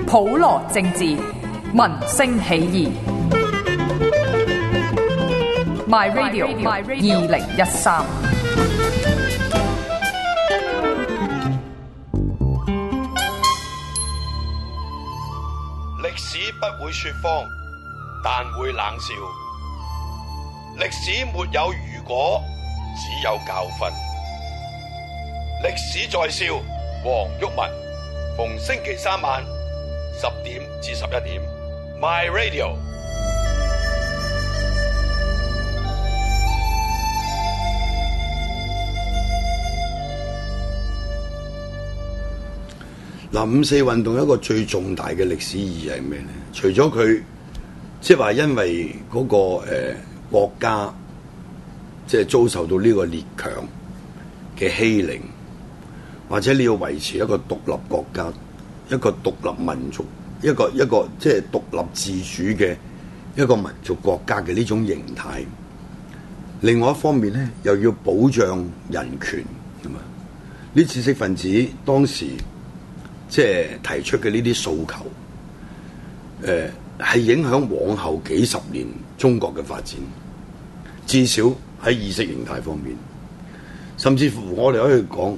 普羅政治，民聲起義。My Radio 2013。 歷史不會說謊，但會冷笑。歷史沒有如果，只有教訓。歷史在笑，黃毓民。逢星期三晚10點至11點 ，My Radio。 嗱，五四運動一個最重大嘅歷史意義係咩咧？除咗佢即係話因為嗰個國家即係遭受到呢個列強嘅欺凌。或者你要維持一個獨立國家、一個獨立民族、一個即係獨立自主嘅一個民族國家嘅呢種形態。另外一方面咧，又要保障人權，係嘛？呢知識分子當時即係提出嘅呢啲訴求，係影響往後幾十年中國嘅發展。至少喺意識形態方面，甚至乎我哋可以講。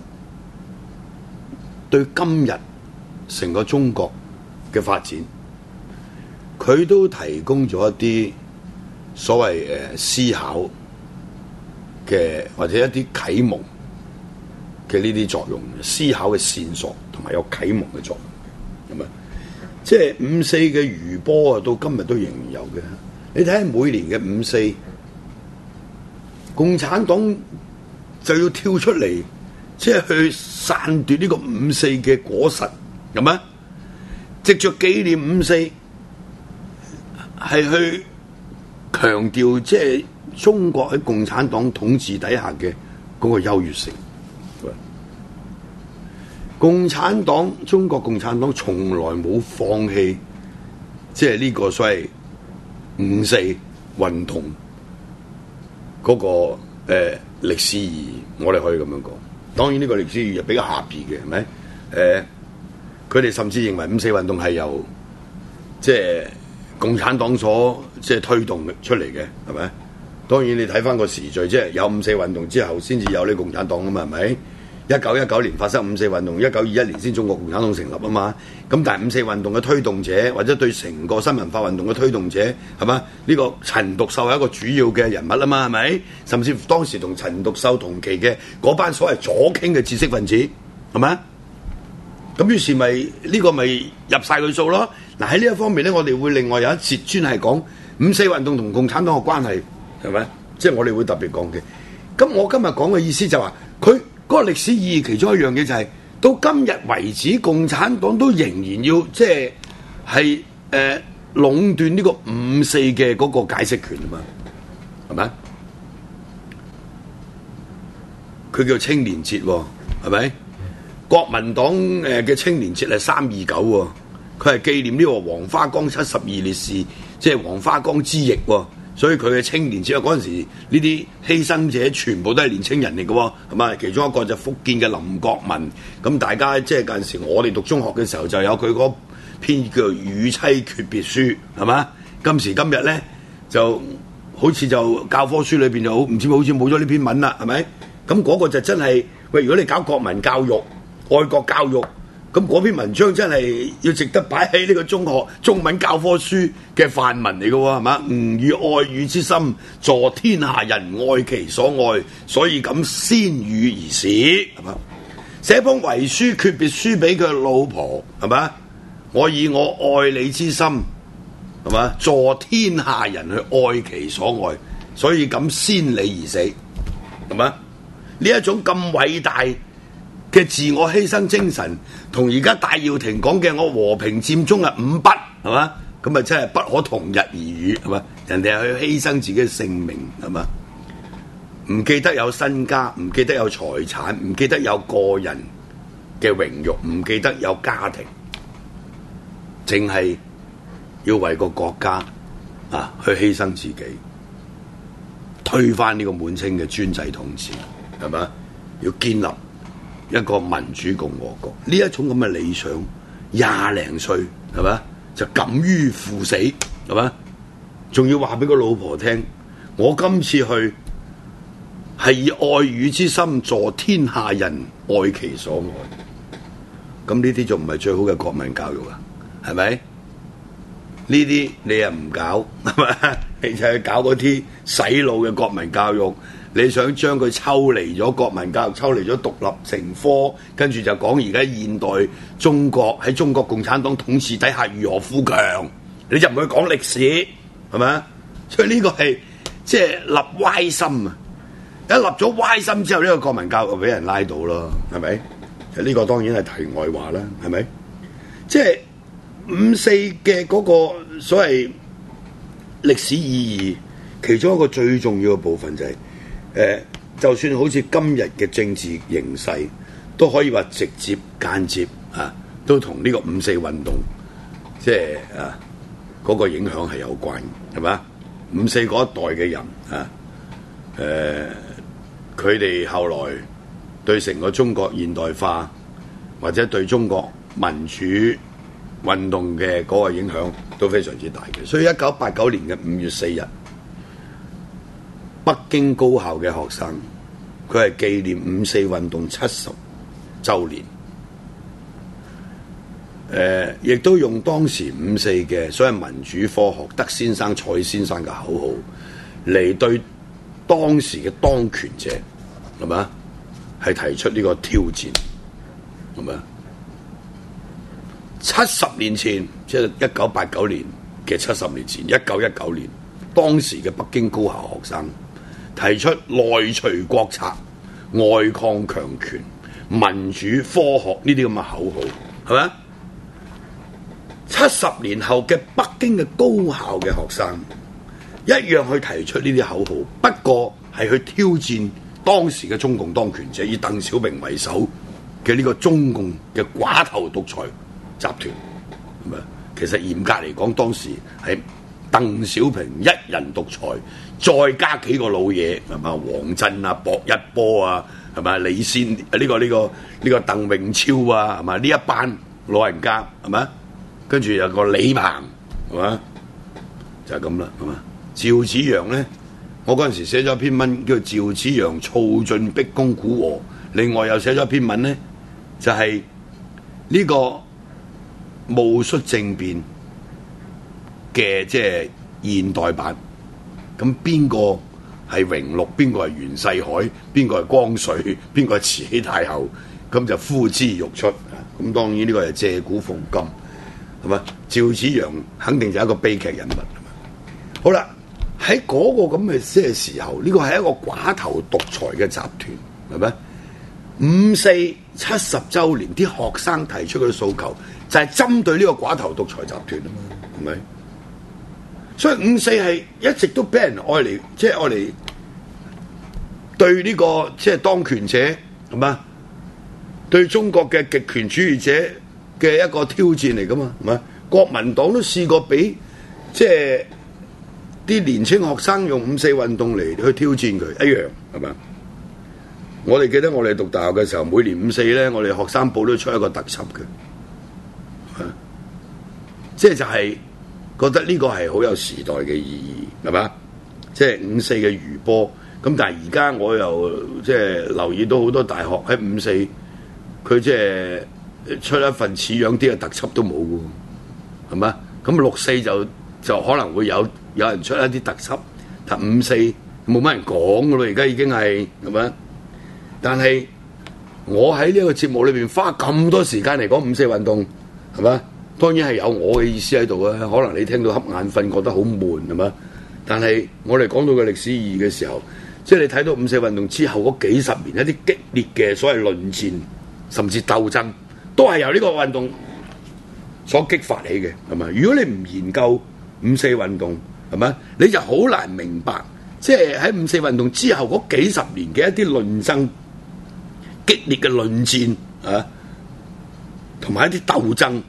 對今日成個中國嘅發展，佢都提供咗一啲所謂思考嘅或者一啲啟蒙嘅呢啲作用，思考嘅線索同埋有啟蒙嘅作用，係咪？即係五四嘅餘波啊，到今日都仍然有嘅。你睇下每年嘅五四，共產黨就要跳出嚟。即係去篡奪呢個五四嘅果實，係咪？藉着紀念五四，係去強調即係中國喺共產黨統治底下嘅嗰個優越性。中國共產黨從來冇放棄，即係呢個所謂五四運動嗰個歷史意義，我哋可以咁樣講。當然呢個歷史意義比較狹義嘅，係咪？佢哋甚至認為五四運動係由即係共產黨所即係推動出嚟嘅，係咪？當然你睇翻個時序，即係有五四運動之後先至有呢個共產黨啊嘛，係咪？1919年發生五四運動，1921年先中國共產黨成立啊嘛。咁但係五四運動嘅推動者，或者對成個新文化運動嘅推動者，係嘛？呢個陳獨秀係一個主要嘅人物啊嘛，係咪？甚至乎當時同陳獨秀同期嘅嗰班所謂左傾嘅知識分子，係咪？咁於是咪呢個咪入晒佢數咯。嗱，喺呢一方面咧，我哋會另外有一節專係講五四運動同共產黨嘅關係，係咪？即係我哋會特別講嘅。咁我今日講嘅意思就話佢。嗰個歷史意義其中一樣嘢就係、是、到今日為止，共產黨都仍然要即係壟斷呢個五四嘅嗰個解釋權啊嘛，係咪？佢叫青年節喎，係咪？國民黨嘅青年節係329喎，佢係紀念呢個黃花崗72烈士，即係黃花崗之役喎。所以佢嘅青年節嗰陣時，呢啲犧牲者全部都係年青人嚟嘅喎，係嘛？其中一個就福建嘅林國民，咁大家即係嗰陣時我哋讀中學嘅時候就有佢嗰篇叫做《與妻訣別書》，係嘛？今時今日咧就好似就教科書裏邊就唔知好似冇咗呢篇文啦，係咪？咁嗰個就真係喂，如果你搞國民教育、愛國教育。咁嗰篇文章真係要值得擺喺呢個中學中文教科書嘅範文嚟嘅喎，係嘛？吾以愛語之心，助天下人愛其所愛，所以咁先予而使，係嘛？寫封遺書訣別書俾佢老婆，係嘛？我以我愛你之心，係嘛？助天下人去愛其所愛，所以咁先你而死，係嘛？呢一種咁偉大嘅自我犧牲精神，同而家戴耀廷講嘅我和平佔中啊5不，係嘛？咁啊真係不可同日而語，係嘛？人哋係去犧牲自己嘅性命，係嘛？唔記得有身家，唔記得有財產，唔記得有個人嘅榮辱，唔記得有家庭，淨係要為個國家啊去犧牲自己，推翻呢個滿清嘅專制統治，係嘛？要建立一個民主共和國，呢一種咁嘅理想， 廿零歲係嘛，就敢於赴死係嘛，仲要話俾個老婆聽，我今次去係以愛與之心助天下人，愛其所愛。咁呢啲仲唔係最好嘅國民教育啊？係咪？呢啲你又唔搞係嘛？你就係搞嗰啲洗腦嘅國民教育。你想將佢抽離咗國民教育，抽離咗獨立成科，跟住就講而家現代中國喺中國共產黨統治底下如何富強，你就唔去講歷史係咪？所以呢個係即係立歪心啊！一立咗歪心之後，呢個國民教育就俾人拉到咯，係咪？呢個當然係題外話啦，係咪？即係54嘅嗰個所謂歷史意義，其中一個最重要嘅部分就係。就算好似今日嘅政治形勢，都可以話直接間接啊，都同呢個54運動即係嗰個影響係有關嘅，係嘛？54嗰一代嘅人啊，佢哋後來對成個中國現代化或者對中國民主運動嘅嗰個影響都非常之大嘅。所以1989年嘅5月4日。北京高校嘅學生，佢係紀念54運動70週年，亦都用當時54嘅所謂民主科學德先生、蔡先生嘅口號嚟對當時嘅當權者係咪係提出呢個挑戰，係咪？70年前，即係1989年嘅70年前，1919年，當時嘅北京高校學生。提出內除國策、外抗強權、民主科學呢啲咁嘅口號，係咪？70年後嘅北京嘅高校嘅學生一樣去提出呢啲口號，不過係去挑戰當時嘅中共當權者，以鄧小平為首嘅呢個中共嘅寡頭獨裁集團，係咪？其實嚴格嚟講，當時係鄧小平一人獨裁。再加幾個老嘢係嘛？王震啊、薄一波啊，係咪？李先呢個鄧穎超啊，係嘛？呢一班老人家係咪？跟住有個李鵬係嘛？就係咁啦，係嘛？趙紫陽咧，我嗰陣時寫咗一篇文叫《趙紫陽醋盡逼宮古河》，另外又寫咗一篇文咧，就係呢個戊戌政變嘅即係現代版。咁邊個係榮祿？邊個係袁世凱？邊個係光緒？邊個係慈禧太后？咁就呼之欲出。咁當然呢個係借古諷今，係嘛？趙紫陽肯定就係一個悲劇人物。好啦，喺嗰個咁嘅即係時候，呢個係一個寡頭獨裁嘅集團，係咪？54 70週年，啲學生提出嘅訴求就係針對呢個寡頭獨裁集團啊嘛，係咪？所以54係一直都俾人愛嚟，即係愛嚟對呢個即係當權者係嘛，對中國嘅極權主義者嘅一個挑戰嚟噶嘛，係嘛？國民黨都試過俾即係啲年青學生用54運動嚟去挑戰佢，一樣係嘛？我哋記得我哋讀大學嘅時候，每年54咧，我哋學生報都出一個特輯嘅，即係就係。覺得呢個係好有時代嘅意義，係嘛？即係54嘅餘波，咁但係而家我又即係留意到好多大學喺54，佢即係出一份似樣啲嘅特輯都冇嘅，係嘛？咁64就可能會有人出一啲特輯，但54冇乜人講嘅咯，而家已經係嘛？但係我喺呢個節目裏邊花咁多時間嚟講54運動，係嘛？當然係有我嘅意思喺度啊！可能你聽到瞌眼瞓，覺得好悶係嘛？但係我哋講到嘅歷史意義嘅時候，即係你睇到54運動之後嗰幾十年一啲激烈嘅所謂論戰，甚至鬥爭，都係由呢個運動所激發起嘅，係嘛？如果你唔研究54運動，係嘛？你就好難明白，即係喺54運動之後嗰幾十年嘅一啲論爭、激烈嘅論戰啊，同埋一啲鬥爭。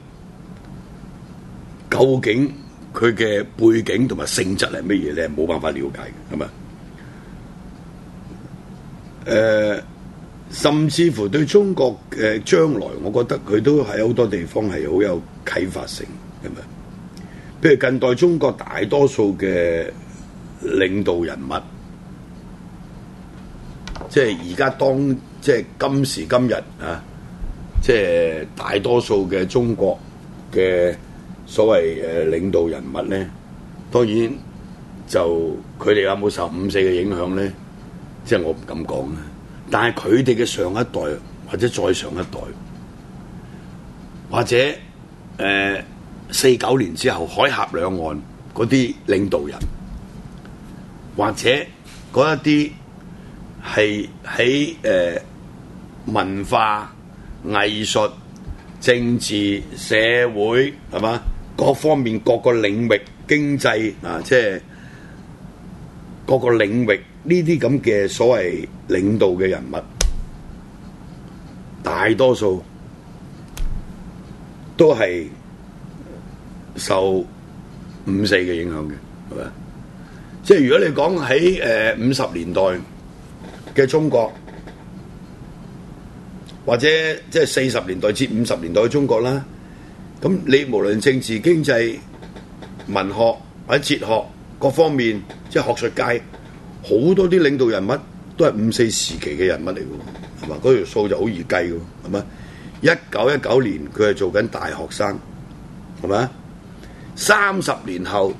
究竟佢嘅背景同埋性質係乜嘢咧？冇辦法了解嘅，係咪？ 甚至乎對中國嘅將來，我覺得佢都喺好多地方係好有啟發性，係咪？譬如近代中國大多數嘅領導人物，即係而家即係今時今日啊，即係大多數嘅中國嘅所謂領導人物咧，當然就佢哋有冇受五四嘅影響咧？即係我唔敢講啊。但係佢哋嘅上一代或者再上一代，或者49年之後海峽兩岸嗰啲領導人，或者嗰一啲係喺文化、藝術、政治、社會係嘛各方面各個領域經濟啊，即係各個領域呢啲咁嘅所謂領導嘅人物，大多數都係受五四嘅影響嘅，係咪？即係如果你講喺50年代嘅中國，或者即係40年代至50年代嘅中國啦，咁你無論政治、經濟、文學或者哲學各方面，即係學術界，好多啲領導人物都係五四時期嘅人物嚟嘅，係嘛？嗰條數就好易計嘅，係嘛？1919年佢係做緊大學生，係咪？30年後，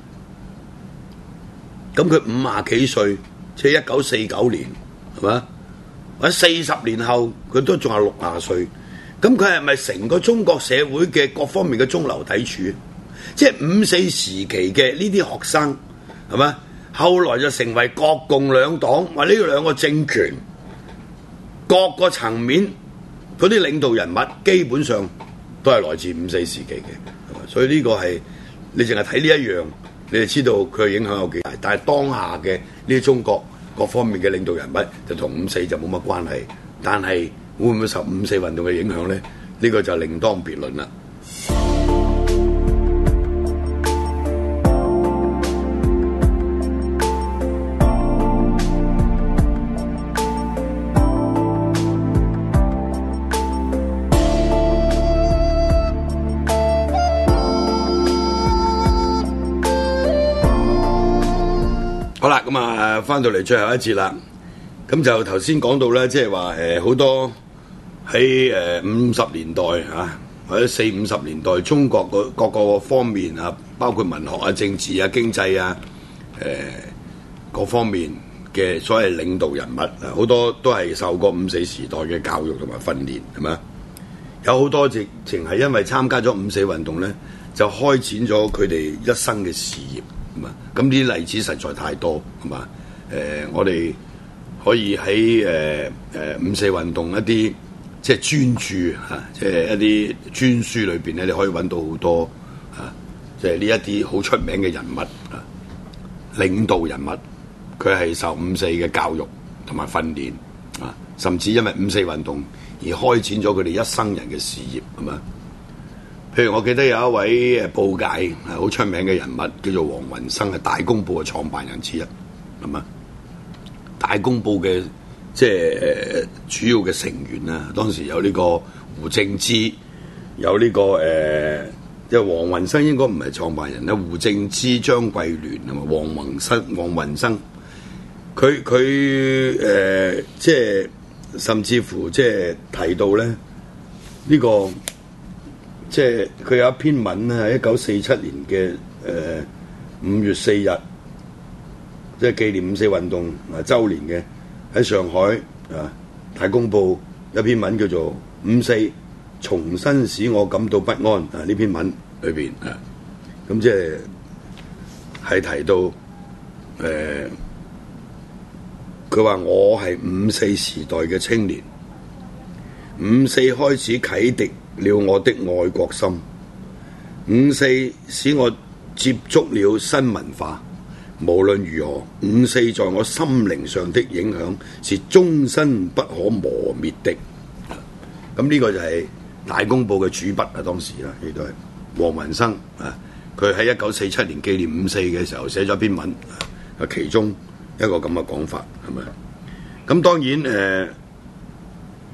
咁佢50幾歲，即係1949年，係嘛？或者40年後，佢都仲係60歲，咁佢係咪成個中國社會嘅各方面嘅中流砥柱？即係五四時期嘅呢啲學生，係嘛？後來就成為國共兩黨或者呢兩個政權各個層面嗰啲領導人物，基本上都係來自五四時期嘅，係嘛？所以呢個係你淨係睇呢一樣，你就知道佢嘅影響有幾大。但係當下嘅呢啲中國各方面嘅領導人物就同五四就冇乜關係，但係會唔會受五四運動嘅影響咧？呢個就另當別論啦。好啦，咁啊，翻到嚟最後一節啦。咁就頭先講到咧，即係話好多喺50年代啊，或者40、50年代，中國各個方面啊，包括文學啊、政治啊、經濟啊，各方面嘅所謂領導人物啊，好多都係受過五四時代嘅教育同埋訓練，係咪？有好多直情係因為參加咗五四運動咧，就開展咗佢哋一生嘅事業。咁呢啲例子實在太多，係嘛？我哋可以喺五四運動一啲即係專著嚇，即係一啲專書裏邊咧，你可以揾到好多啊，即係呢一啲好出名嘅人物啊，領導人物，佢係受五四嘅教育同埋訓練啊，甚至因為五四運動而開展咗佢哋一生人嘅事業，係嘛？譬如我記得有一位報界係好出名嘅人物，叫做黃雲生，係大公報嘅創辦人之一，係嘛？大公報嘅即係主要嘅成員啦，當時有呢個胡正之，有呢個即係黃雲生應該唔係創辦人啦，胡正之、張桂聯同埋黃雲生，佢即係甚至乎即係提到咧呢個。即係佢有一篇文咧，係1947年嘅5月4日，即係紀念五四運動週年嘅，喺上海大公報有一篇文叫做《五四重新使我感到不安》啊，呢篇文裏邊咁即係提到佢話我係五四時代嘅青年，五四開始啟迪了我的愛國心，五四使我接觸了新文化。無論如何，五四在我心靈上的影響是終身不可磨滅的。咁呢個就係大公報嘅主筆啊，當時啦，亦都係黃雲生啊。佢喺1947年紀念五四嘅時候寫咗篇文，啊，其中一個咁嘅講法係咪？咁當然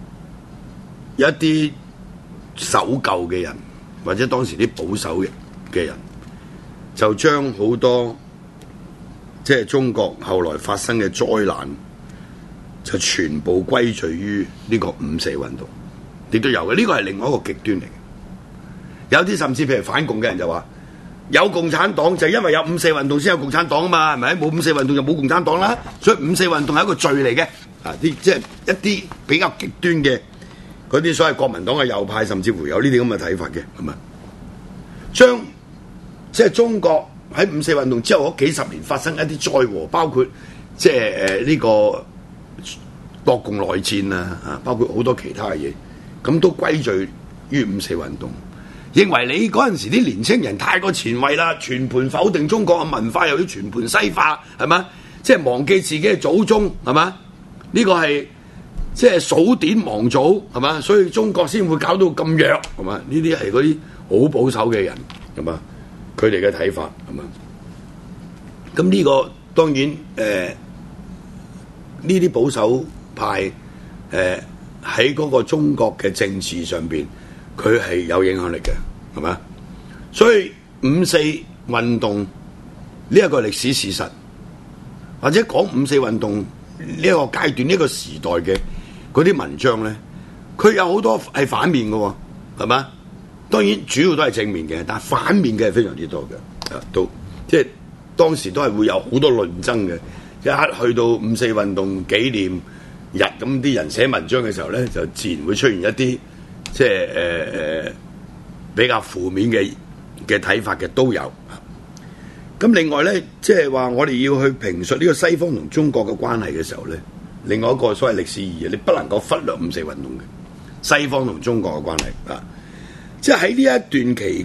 有一啲守舊嘅人，或者當時啲保守嘅人，就將好多即係中國後來發生嘅災難，就全部歸罪於呢個五四運動，亦都有嘅。呢個係另外一個極端嚟嘅。有啲甚至譬如反共嘅人就話，有共產黨就係因為有五四運動先有共產黨啊嘛，係咪？冇五四運動就冇共產黨啦，所以五四運動係一個罪嚟嘅。啊，啲即係一啲比較極端嘅嗰啲所謂國民黨嘅右派，甚至乎有呢啲咁嘅睇法嘅，係咪？將即係中國喺五四運動之後嗰幾十年發生一啲災禍，包括即係呢個國共內戰啊，包括好多其他嘅嘢，咁都歸罪於五四運動。認為你嗰陣時啲年青人太過前衛啦，全盤否定中國嘅文化，又要全盤西化，係嘛？即係忘記自己嘅祖宗，係嘛？呢個係即係數典忘祖，係嘛？所以中國先會搞到咁弱，係嘛？呢啲係嗰啲好保守嘅人，係嘛？佢哋嘅睇法，係嘛？咁呢個當然呢啲保守派喺嗰個中國嘅政治上邊，佢係有影響力嘅，係嘛？所以五四運動呢一個歷史事實，或者講五四運動呢一個階段、呢個時代嘅嗰啲文章咧，佢有好多係反面嘅喎，係嘛？當然主要都係正面嘅，但係反面嘅係非常之多嘅，都即係當時都係會有好多論爭嘅。一去到五四運動紀念日，咁啲人寫文章嘅時候咧，就自然會出現一啲即係比較負面嘅睇法嘅都有。咁另外咧，即係話我哋要去評述呢個西方同中國嘅關係嘅時候咧，另外一個所謂歷史意義，你不能夠忽略五四運動嘅西方同中國嘅關係啊！即係喺呢一段期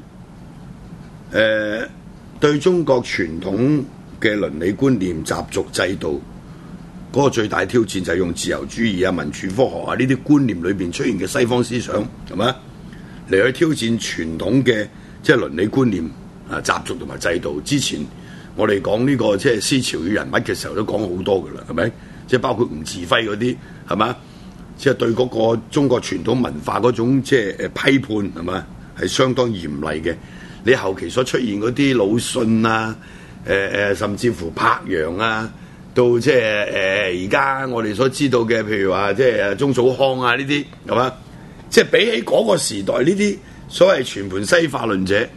間，對中國傳統嘅倫理觀念、習俗制度嗰個最大挑戰就係用自由主義啊、民主科學啊呢啲觀念裏邊出現嘅西方思想，係嘛？嚟去挑戰傳統嘅即係倫理觀念啊、習俗同埋制度。之前我哋講呢個即係思潮與人物嘅時候都講好多噶啦，係咪？即係包括吳稚暉嗰啲，係嘛？即係對嗰個中國傳統文化嗰種即係批判，係嘛？係相當嚴厲嘅。你後期所出現嗰啲魯迅啊、甚至乎柏楊啊，到即係而家我哋所知道嘅，譬如話即係鍾祖康啊呢啲，係嘛？即係比起嗰個時代呢啲所謂全盤西化論者，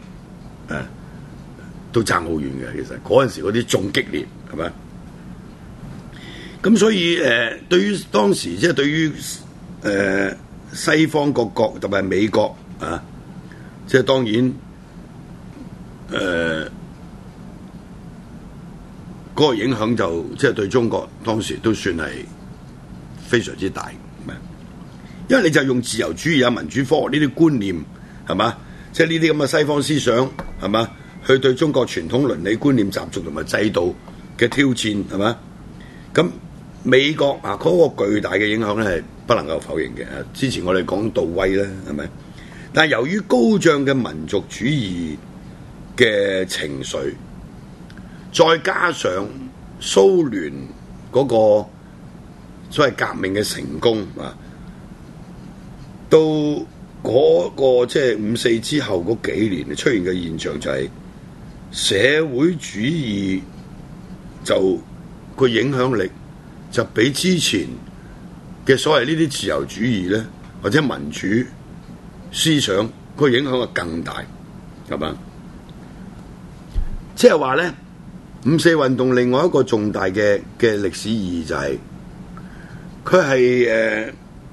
都爭好遠嘅。其實嗰陣時嗰啲仲激烈，係咪？咁所以對於當時即係對於西方各國特別係美國啊，即係當然嗰個影響就即係對中國當時都算係非常之大，因為你就用自由主義啊、民主科學呢啲觀念，係嘛？即係呢啲咁嘅西方思想，係嘛？去對中國傳統倫理觀念、習俗同埋制度嘅挑戰，係嘛？咁美國啊嗰個巨大嘅影響咧係不能夠否認嘅。之前我哋講杜威咧，係咪？但係由於高漲嘅民族主義嘅情緒，再加上蘇聯嗰個所謂革命嘅成功啊，到嗰個即係五四之後嗰幾年出現嘅現象就係社會主義就個影響力就比之前嘅所謂呢啲自由主義咧或者民主思想個影響係更大，係嘛？即係話咧，五四運動另外一個重大嘅歷史意義就係佢係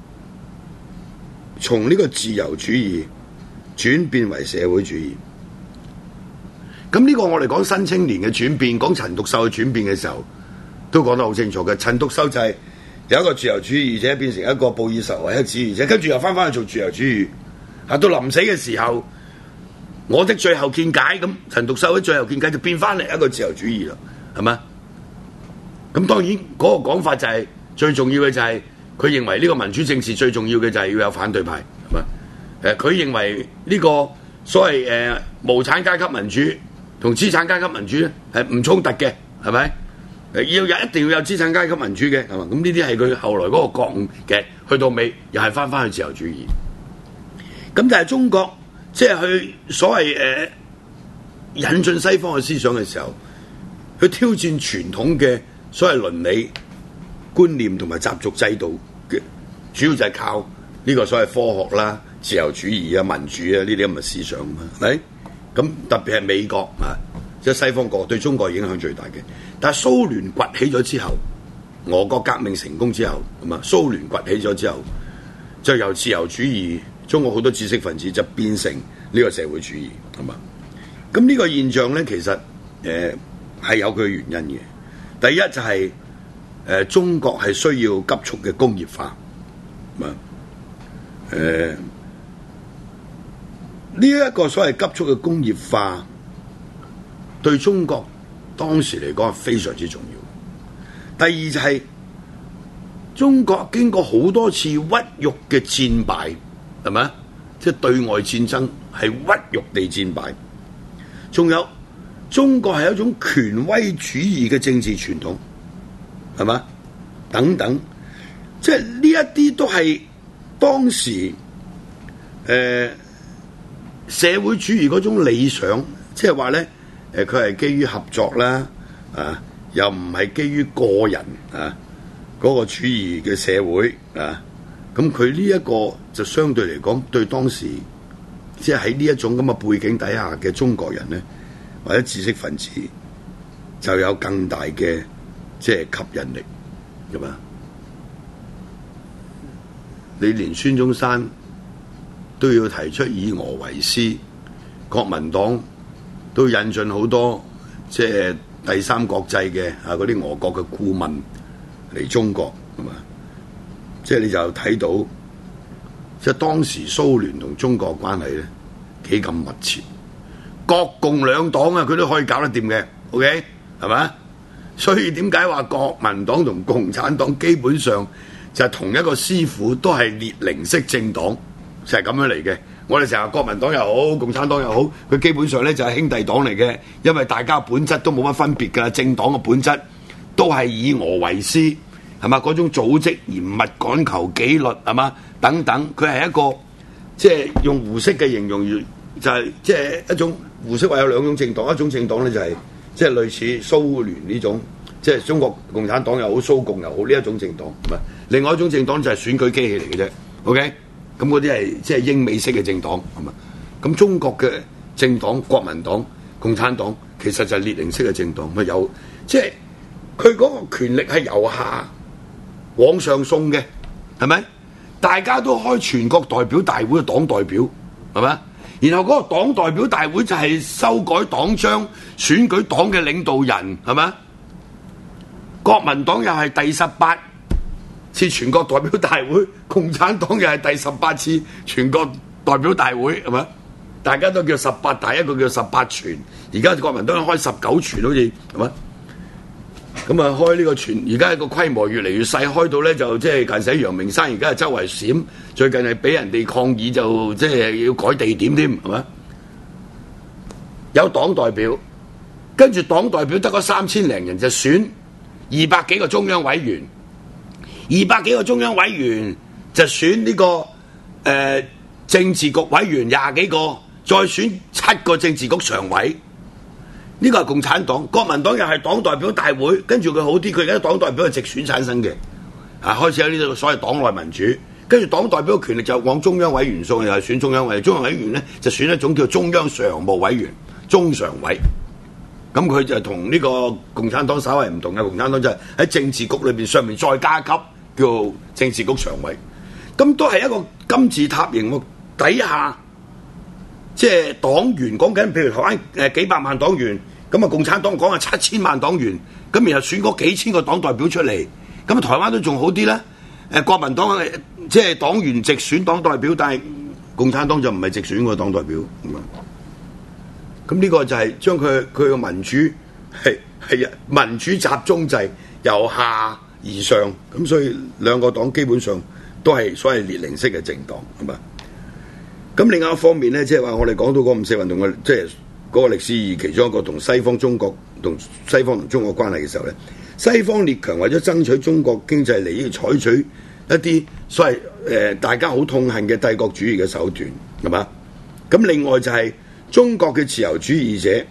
從呢個自由主義轉變為社會主義。咁呢個我哋講新青年嘅轉變，講陳獨秀嘅轉變嘅時候，都講得好清楚嘅。陳獨秀就係由一個自由主義者變成一個布爾什維克主義者，跟住又翻返去做自由主義。到臨死嘅時候，我的最後見解，咁陳獨秀嘅最後見解就變翻嚟一個自由主義啦，係嘛？咁當然嗰個講法就係最重要嘅就係佢認為呢個民主政治最重要嘅就係要有反對派，係嘛？佢認為呢個所謂無產階級民主同資產階級民主咧係唔衝突嘅，係咪？ 一定要有資產階級民主嘅，係嘛？咁呢啲係佢後來嗰個覺悟嘅，去到尾又係翻去自由主義。咁但係中國即係去所謂引進西方嘅思想嘅時候，去挑戰傳統嘅所謂倫理觀念同埋習俗制度嘅，主要就係靠呢個所謂科學啦、自由主義啊、民主啊呢啲咁嘅思想啊，係咪？咁特別係美國啊，即係西方國對中國影響最大嘅。但係蘇聯崛起咗之後，俄國革命成功之後，咁啊蘇聯崛起咗之後，就由自由主義，中國好多知識分子就變成呢個社會主義，係嘛？咁呢個現象咧，其實係有佢嘅原因嘅。第一就係、中國係需要急速嘅工業化，呢一個所謂急速嘅工業化對中國當時嚟講係非常之重要。第二就係、中國經過好多次屈辱嘅戰敗，係咪？即係對外戰爭係屈辱地戰敗。仲有中國係一種權威主義嘅政治傳統，係嘛？等等，即係呢一啲都係當時社會主義嗰種理想，即係話咧佢係基於合作啦，又唔係基於個人嗰個主義嘅社會啊。咁佢呢一個就相對嚟講，對當時即係喺呢一種咁嘅背景底下嘅中國人咧，或者知識分子就有更大嘅即係吸引力，係嘛？你連孫中山都要提出以俄為師，國民黨都引進好多即係第三國際嘅嗰啲俄國嘅顧問嚟中國，係嘛？即係你就睇到，即係當時蘇聯同中國關係咧幾咁密切，國共兩黨啊，佢都可以搞得掂嘅 ，OK 係嘛？所以點解話國民黨同共產黨基本上就係同一個師傅，都係列寧式政黨，就係咁樣嚟嘅。我哋成日國民黨又好，共產黨又好，佢基本上咧就係兄弟黨嚟嘅，因為大家本質都冇乜分別㗎，政黨嘅本質都係以俄為師。係嘛？嗰種組織嚴密、趕求紀律係嘛？等等，佢係一個即係用胡適嘅形容，就係即係一種胡適話有兩種政黨，一種政黨咧就係即係類似蘇聯呢種，即係中國共產黨又好、蘇共又好呢一種政黨，係咪？另外一種政黨就係選舉機器嚟嘅啫。OK，咁嗰啲係即係英美式嘅政黨，係嘛？咁中國嘅政黨，國民黨、共產黨其實就係列寧式嘅政黨，咪有即係佢嗰個權力係由下往上送嘅，係咪？大家都開全國代表大會嘅黨代表，係咪？然後嗰個黨代表大會就係修改黨章、選舉黨嘅領導人，係咪？國民黨又係第18次全國代表大會，共產黨又係第18次全國代表大會，係咪？大家都叫18大，一個叫18全，而家國民黨開19全，好似係咪？咁啊，開呢個全，而家個規模越嚟越細，開到咧就即係近死陽明山，而家係周圍閃，最近係俾人哋抗議，就即係要改地點添，係咪？有黨代表，跟住黨代表得嗰3000零人就選200幾個中央委員，200幾個中央委員就選呢個政治局委員20幾個，再選7個政治局常委。呢個係共產黨，國民黨又係黨代表大會，跟住佢好啲，佢而家黨代表係直選產生嘅，開始有呢個所謂黨內民主，跟住黨代表嘅權力就往中央委員送，又係選中央委員，中央委員咧就選一種叫中央常務委員、中常委，咁佢就同呢個共產黨稍為唔同嘅，共產黨就係喺政治局裏邊上面再加級叫政治局常委，咁都係一個金字塔形喎，底下即係黨員講緊，譬如台灣幾百萬黨員。咁啊，共產黨講係7000萬黨員，咁然後選嗰幾千個黨代表出嚟，咁啊台灣都仲好啲啦。國民黨即係黨員直選黨代表，但係共產黨就唔係直選個黨代表。咁呢個就係將佢個民主係民主集中制，由下而上，咁所以兩個黨基本上都係所謂列寧式嘅政黨，係嘛？咁另外一方面咧，即係話我哋講到嗰五四運動嘅即係嗰個歷史意義，其中一個同西方中國同西方同中國關係嘅時候咧，西方列強為咗爭取中國經濟利益，採取一啲所謂大家好痛恨嘅帝國主義嘅手段，係嘛？咁另外就係中國嘅自由主義者，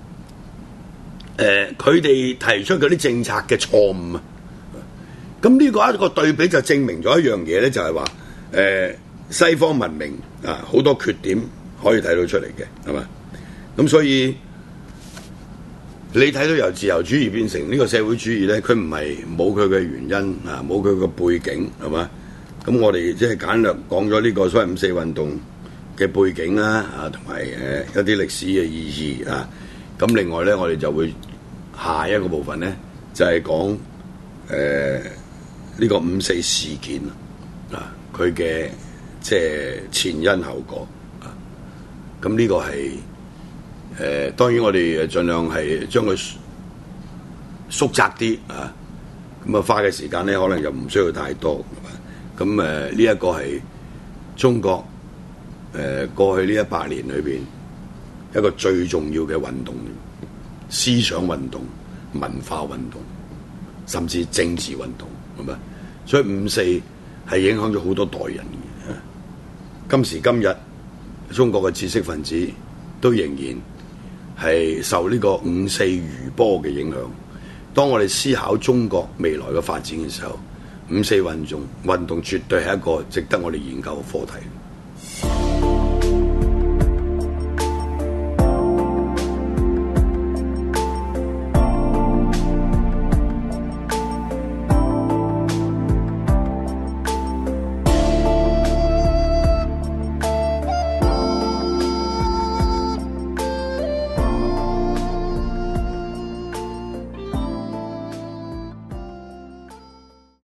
佢哋提出嗰啲政策嘅錯誤啊。咁呢個一個對比就證明咗一樣嘢咧，就係話西方文明啊好多缺點可以睇到出嚟嘅，係嘛？咁所以你睇到由自由主義變成呢個社會主義咧，佢唔係冇佢嘅原因啊，冇佢嘅背景，係嘛？咁我哋即係簡略講咗呢個所謂五四運動嘅背景啦，啊同埋一啲歷史嘅意義啊。咁另外咧，我哋就會下一個部分咧，就係講呢個五四事件啊，佢嘅即係前因後果啊。咁呢個係當然我哋盡量係將佢縮窄啲啊。咁啊花嘅時間咧，可能就唔需要太多。咁呢一個係中國過去呢100年裏邊一個最重要嘅運動，思想運動、文化運動，甚至政治運動，係咪？所以五四係影響咗好多代人嘅。今時今日，中國嘅知識分子都仍然係受呢個五四餘波嘅影響。當我哋思考中國未來嘅發展嘅時候，五四運動絕對係一個值得我哋研究嘅課題。